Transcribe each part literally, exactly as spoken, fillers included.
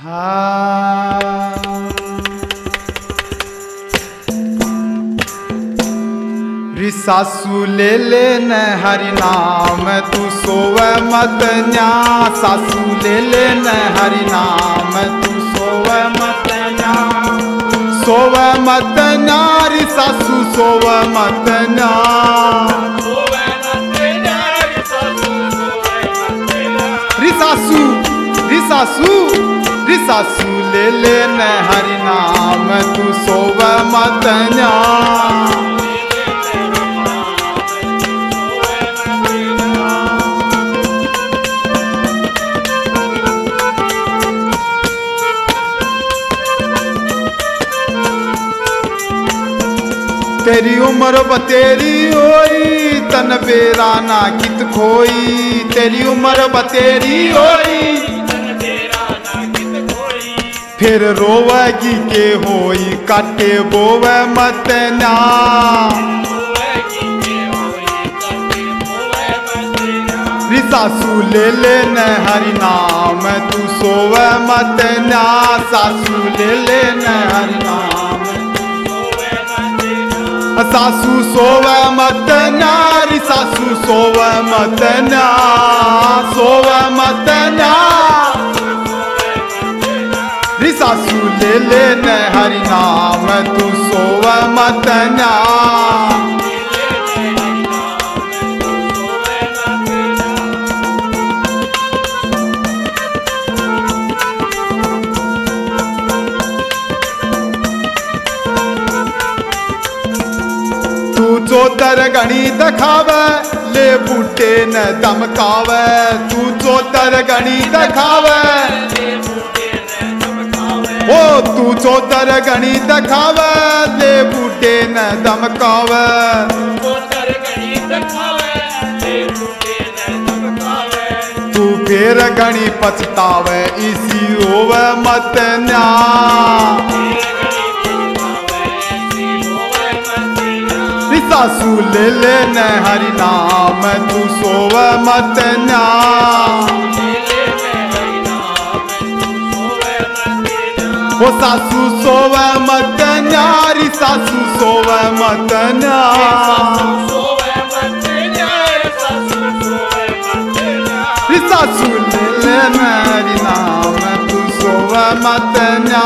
सासू ले ले न हरि नाम तू सोवे मत न्या। सासू ले ले न हरि नाम तू सोवे मत न्या। सोवे मत न्या री सासू सोवे मत न्या। री सासू री सासू री सासू ले ले न हरि नाम तू सोवे मत न्या। तेरी उम्र बतेरी होई तन बेरा ना कित खोई। तेरी उम्र बतेरी होई फिर रोवेगी के होई काटे बोवे मत ना। री सासू ले ले न हरि नाम तू सोवे मत ना। सासू ले ले न हरि नाम सासू सोवे मत न्या। री सासू सोवे मत न्या। सोवे मत न्या री सासू ले ले न हरि नाम तू सोवे मत न्या। चोतर गणी दखावे ले बूटे न दमकावे। तू चोतर गणी दखावे ओ तू चोतर गणी दखावे ले बूटे न दमकावे। तू फिर गणी पछतावे इसी होवे मत न्या। सासू ले ले न हरि नाम तू सोवे मत न्या। वो सासू सोवे मत न्या। री सासू सोवे मत न्या। री सासू ले ले न हरि नाम तू सोवे मत न्या।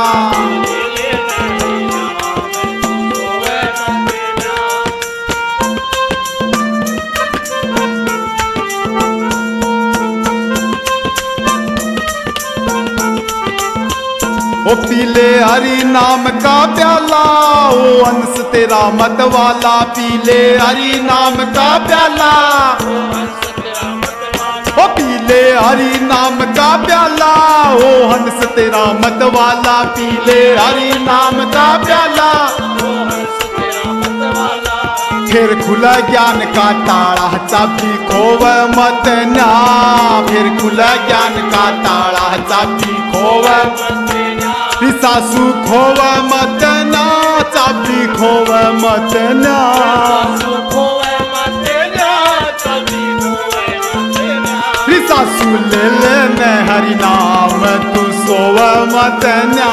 ओ पीले हरि नाम का प्याला ओ अंश तेरा मत वाला। पीले हरि नाम का प्याला ओ पीले हरि नाम का प्याला ओ हंस तेरा मत वाला। पीले हरि नाम का प्याला फिर खुला ज्ञान का ताड़ा चाबी खोवे मत ना। फिर खुला ज्ञान का ताड़ा चाबी खोवे। री सासू खोवे मत ना। चाबी खोवे मत ना। री सासू ले ले न हरि नाम तू सोवे मत ना।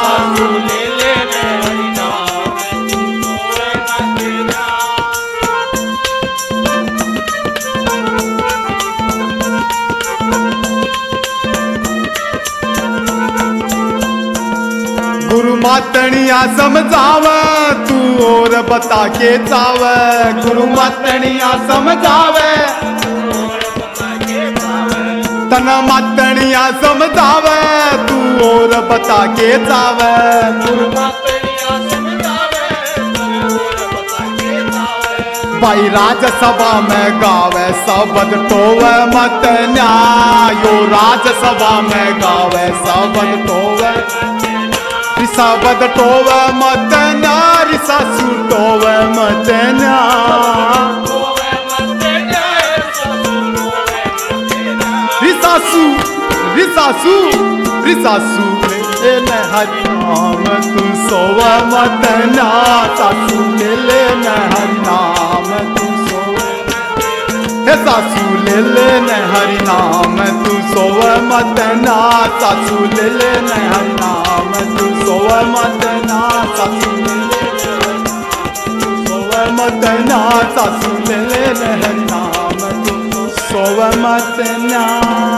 गुरु मातनिया समझावे तू और बता के चावे। गुरु मातनिया समझावे तना मातनिया समझावे तू और बता के चावे। भाई राजसभा में गावे शब्द टोवे मत न्या। यो राजसभा में गावे शब्द टोवे। शब्द टोवे मत न्या। री सासू टोवे मत न्या। री सासू री सासू री सासू ले ले हरि नाम तू सोवे मत न्या। सासू ले ले हरि नाम तू सोवे। हे सासू ले ले न हरि नाम तू सोव मत ना, सासू ले ले न हरि नाम तू सोव मत ना, सासू ले ले तू सोव मत ना, सासू ले ले न हरि नाम तू सोव मत ना।